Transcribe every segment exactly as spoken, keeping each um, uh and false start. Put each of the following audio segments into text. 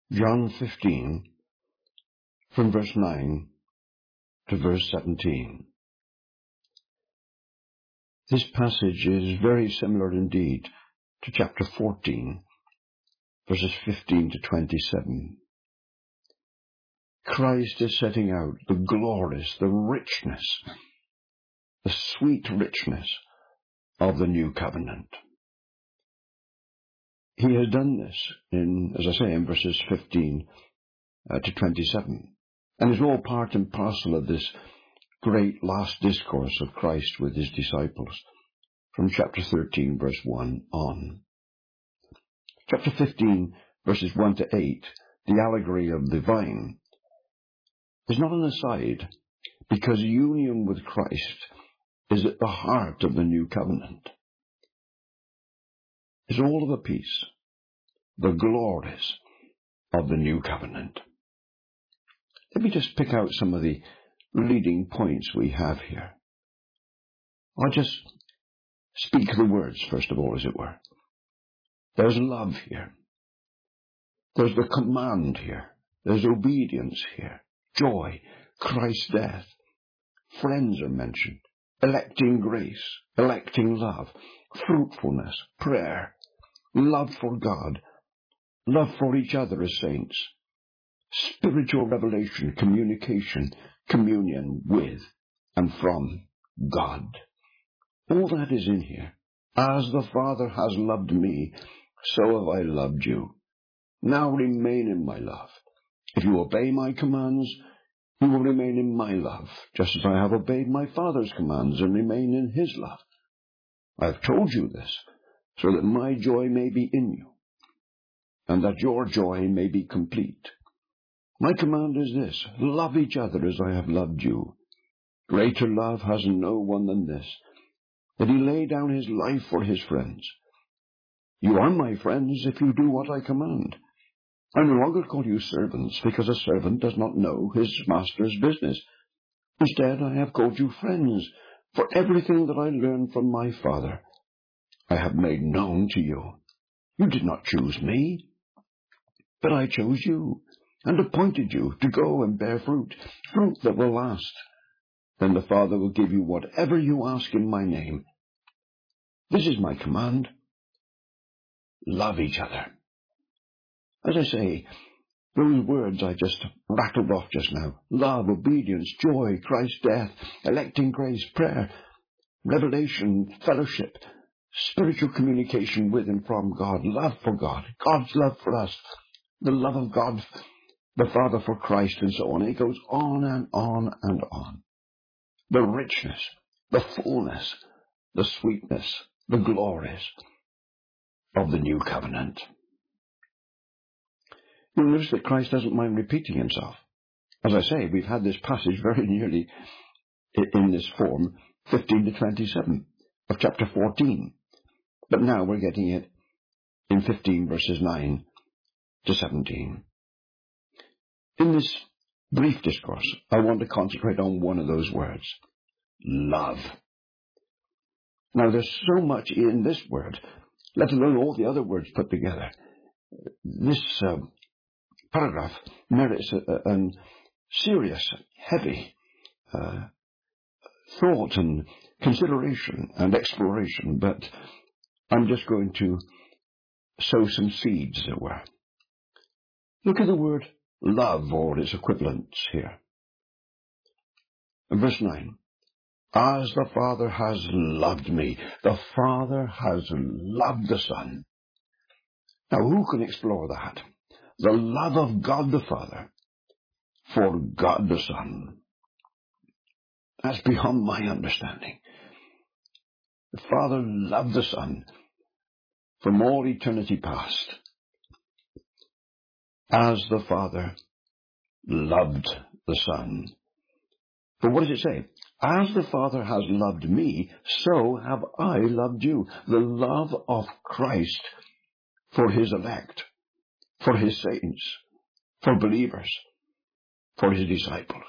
John fifteen, from verse nine to verse seventeen. This passage is very similar indeed to chapter fourteen, verses fifteen to twenty-seven. Christ is setting out the glories, the richness, the sweet richness of the new covenant. He has done this in, as I say, in verses fifteen uh, to twenty-seven, and is all part and parcel of this great last discourse of Christ with his disciples from chapter thirteen, verse one on. Chapter fifteen, verses one to eight, the allegory of the vine, is not an aside, because union with Christ is at the heart of the new covenant. It's all of a piece, the glories of the new covenant. Let me just pick out some of the leading points we have here. I'll just speak the words, first of all, as it were. There's love here. There's the command here. There's obedience here. Joy, Christ's death. Friends are mentioned. Electing grace, electing love, fruitfulness, prayer, love for God, love for each other as saints, spiritual revelation, communication, communion with and from God. All that is in here. As the Father has loved me, so have I loved you. Now remain in my love. If you obey my commands, you will remain in my love, just as I have obeyed my Father's commands and remain in his love. I have told you this, so that my joy may be in you, and that your joy may be complete. My command is this: love each other as I have loved you. Greater love has no one than this, that he lay down his life for his friends. You are my friends if you do what I command. I no longer call you servants, because a servant does not know his master's business. Instead, I have called you friends, for everything that I learned from my Father I have made known to you. You did not choose me, but I chose you, and appointed you to go and bear fruit, fruit that will last. Then the Father will give you whatever you ask in my name. This is my command: love each other. As I say, those words I just rattled off just now: love, obedience, joy, Christ's death, electing grace, prayer, revelation, fellowship, spiritual communication with and from God, love for God, God's love for us, the love of God, the Father for Christ, and so on. It goes on and on and on. The richness, the fullness, the sweetness, the glories of the new covenant. You'll notice that Christ doesn't mind repeating himself. As I say, we've had this passage very nearly in this form, fifteen to twenty-seven of chapter fourteen. But now we're getting it in fifteen verses nine to seventeen. In this brief discourse, I want to concentrate on one of those words: love. Now, there's so much in this word, let alone all the other words put together. This uh, paragraph merits a, a, a serious, heavy uh, thought and consideration and exploration, but I'm just going to sow some seeds, as it were. Look at the word love, or its equivalents here. In verse nine, as the Father has loved me, the Father has loved the Son. Now, who can explore that? The love of God the Father for God the Son. That's beyond my understanding. The Father loved the Son from all eternity past, as the Father loved the Son. But what does it say? As the Father has loved me, so have I loved you. The love of Christ for his elect, for his saints, for believers, for his disciples.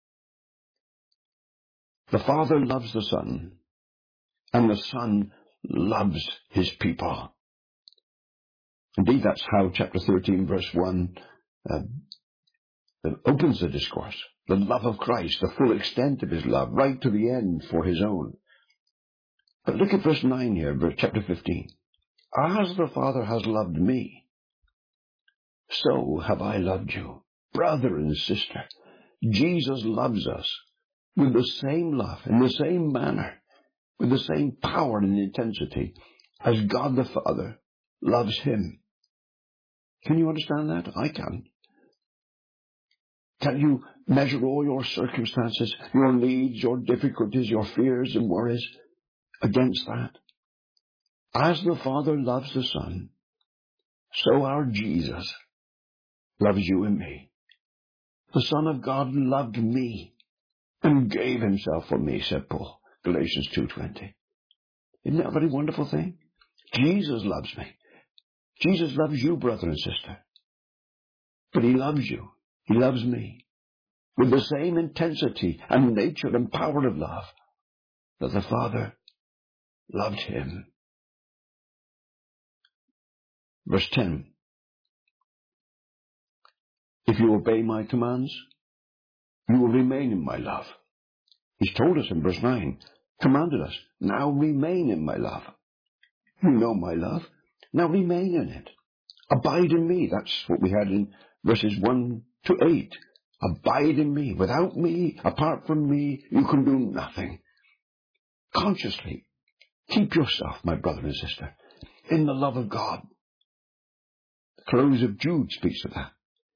The Father loves the Son, and the Son loves his people. Indeed, that's how chapter thirteen, verse one uh, that opens the discourse. The love of Christ, the full extent of his love, right to the end for his own. But look at verse nine here, verse chapter fifteen. As the Father has loved me, so have I loved you. Brother and sister, Jesus loves us with the same love, in the same manner, with the same power and intensity as God the Father loves him. Can you understand that? I can. Can you measure all your circumstances, your needs, your difficulties, your fears and worries against that? As the Father loves the Son, so our Jesus loves you and me. The Son of God loved me and gave himself for me, said Paul, Galatians two twenty. Isn't that a very wonderful thing? Jesus loves me. Jesus loves you, brother and sister. But he loves you. He loves me with the same intensity and nature and power of love that the Father loved him. Verse ten. If you obey my commands, you will remain in my love. He's told us in verse nine, commanded us, now remain in my love. You know my love. Now remain in it. Abide in me. That's what we had in verses one to eight. Abide in me. Without me, apart from me, you can do nothing. Consciously, keep yourself, my brother and sister, in the love of God. The close of Jude speaks of that.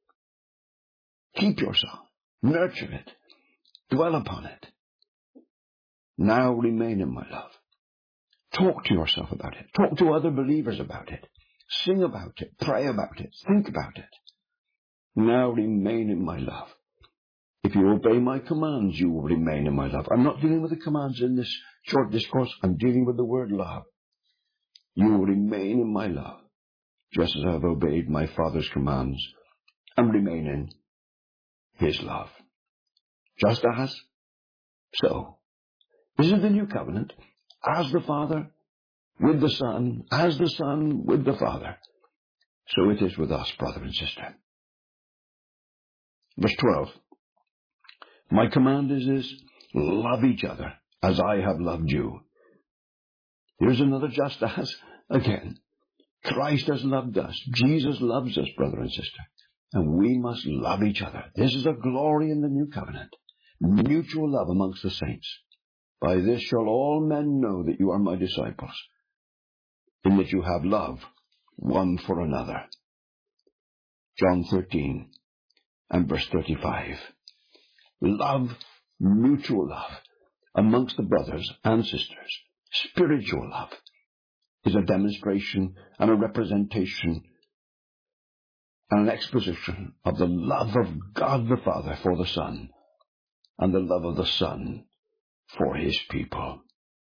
Keep yourself. Nurture it. Dwell upon it. Now remain in my love. Talk to yourself about it. Talk to other believers about it. Sing about it. Pray about it. Think about it. Now remain in my love. If you obey my commands, you will remain in my love. I'm not dealing with the commands in this short discourse. I'm dealing with the word love. You will remain in my love, just as I have obeyed my Father's commands and remain in his love. Just as, so. This is the new covenant. As the Father with the Son, as the Son with the Father, so it is with us, brother and sister. Verse twelve. My command is this, love each other as I have loved you. Here's another just as again. Christ has loved us. Jesus loves us, brother and sister. And we must love each other. This is a glory in the new covenant. Mutual love amongst the saints. By this shall all men know that you are my disciples, in that you have love one for another. John thirteen and verse thirty-five. Love, mutual love amongst the brothers and sisters, spiritual love, is a demonstration and a representation and an exposition of the love of God the Father for the Son and the love of the Son for his people.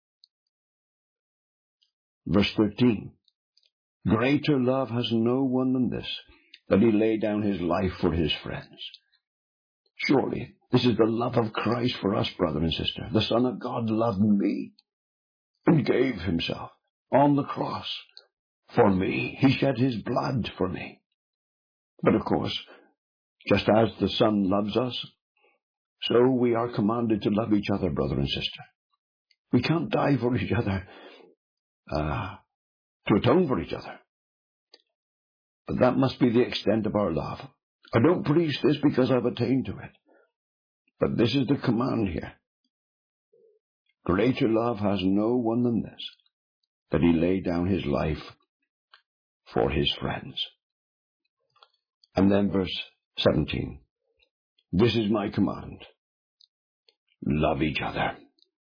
Verse thirteen. Greater love has no one than this, that he lay down his life for his friends. Surely, this is the love of Christ for us, brother and sister. The Son of God loved me and gave himself on the cross for me. He shed his blood for me. But of course, just as the Son loves us, so we are commanded to love each other, brother and sister. We can't die for each other, uh, to atone for each other. But that must be the extent of our love. I don't preach this because I've attained to it. But this is the command here. Greater love has no one than this, that he lay down his life for his friends. And then verse seventeen. This is my command. Love each other.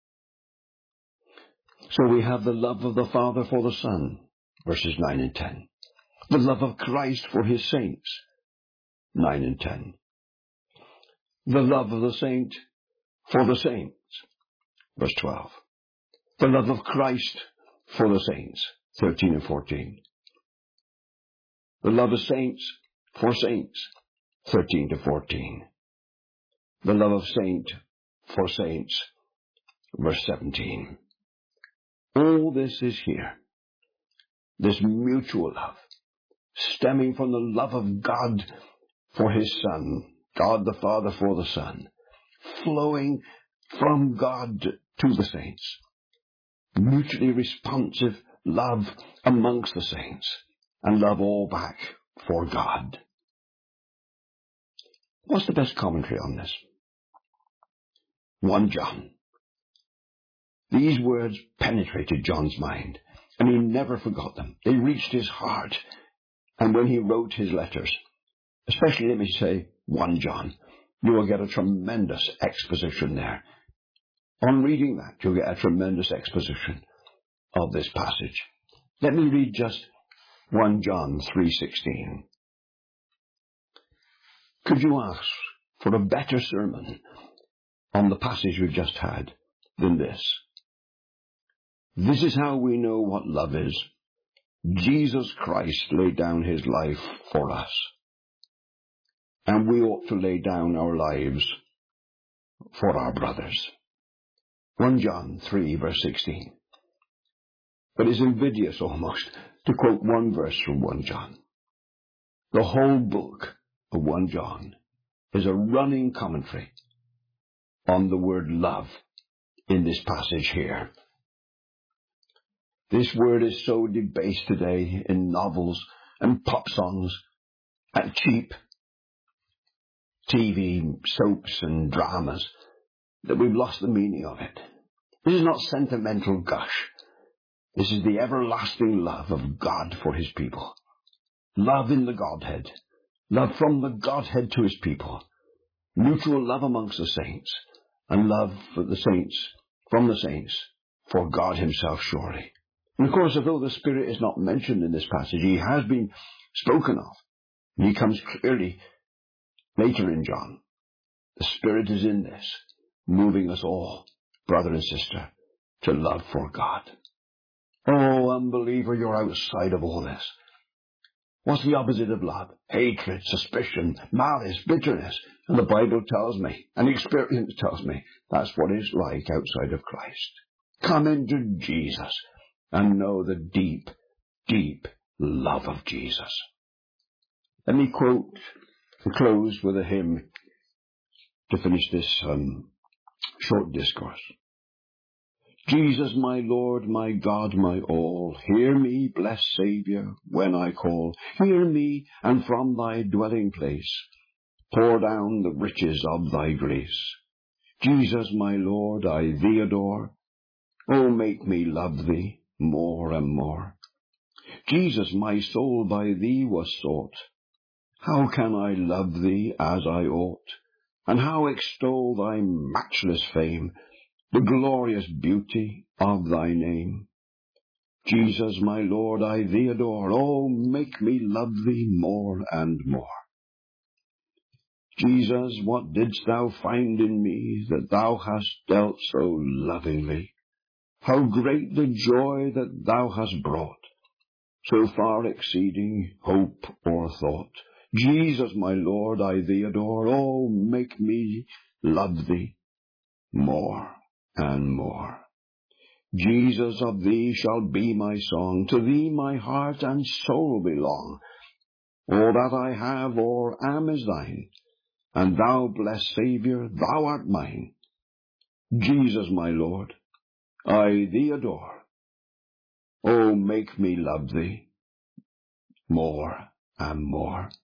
So we have the love of the Father for the Son, verses nine and ten. The love of Christ for his saints, nine and ten. The love of the saint for the saints, verse twelve. The love of Christ for the saints, thirteen and fourteen. The love of saints for saints, thirteen to fourteen. The love of saint for saints, verse seventeen. All this is here. This mutual love, stemming from the love of God for his Son, God the Father for the Son, flowing from God to the saints, mutually responsive love amongst the saints, and love all back for God. What's the best commentary on this? First John. These words penetrated John's mind, and he never forgot them. They reached his heart. And when he wrote his letters, especially, let me say, First John, you will get a tremendous exposition there. On reading that, you'll get a tremendous exposition of this passage. Let me read just First John three sixteen. Could you ask for a better sermon on the passage we've just had than this? This is how we know what love is. Jesus Christ laid down his life for us, and we ought to lay down our lives for our brothers. First John three verse sixteen. But it's invidious almost to quote one verse from First John. The whole book of First John is a running commentary on the word love in this passage here. This word is so debased today in novels and pop songs and cheap T V soaps and dramas that we've lost the meaning of it. This is not sentimental gush. This is the everlasting love of God for his people. Love in the Godhead. Love from the Godhead to his people. Mutual love amongst the saints. And love for the saints, from the saints, for God himself surely. And of course, although the Spirit is not mentioned in this passage, he has been spoken of. And he comes clearly later in John. The Spirit is in this, moving us all, brother and sister, to love for God. Oh, unbeliever, you're outside of all this. What's the opposite of love? Hatred, suspicion, malice, bitterness. And the Bible tells me, and experience tells me, that's what it's like outside of Christ. Come into Jesus and know the deep, deep love of Jesus. Let me quote and close with a hymn to finish this um, short discourse. Jesus, my Lord, my God, my all, hear me, blessed Saviour, when I call. Hear me, and from thy dwelling place pour down the riches of thy grace. Jesus, my Lord, I thee adore. Oh, make me love thee more and more. Jesus, my soul by thee was sought. How can I love thee as I ought? And how extol thy matchless fame, the glorious beauty of thy name. Jesus, my Lord, I thee adore. Oh, make me love thee more and more. Jesus, what didst thou find in me that thou hast dealt so lovingly? How great the joy that thou hast brought, so far exceeding hope or thought. Jesus, my Lord, I thee adore. Oh, make me love thee more and more. Jesus, of thee shall be my song. To thee my heart and soul belong. All that I have or am is thine. And thou, blessed Saviour, thou art mine. Jesus, my Lord, I thee adore. Oh, make me love thee more and more.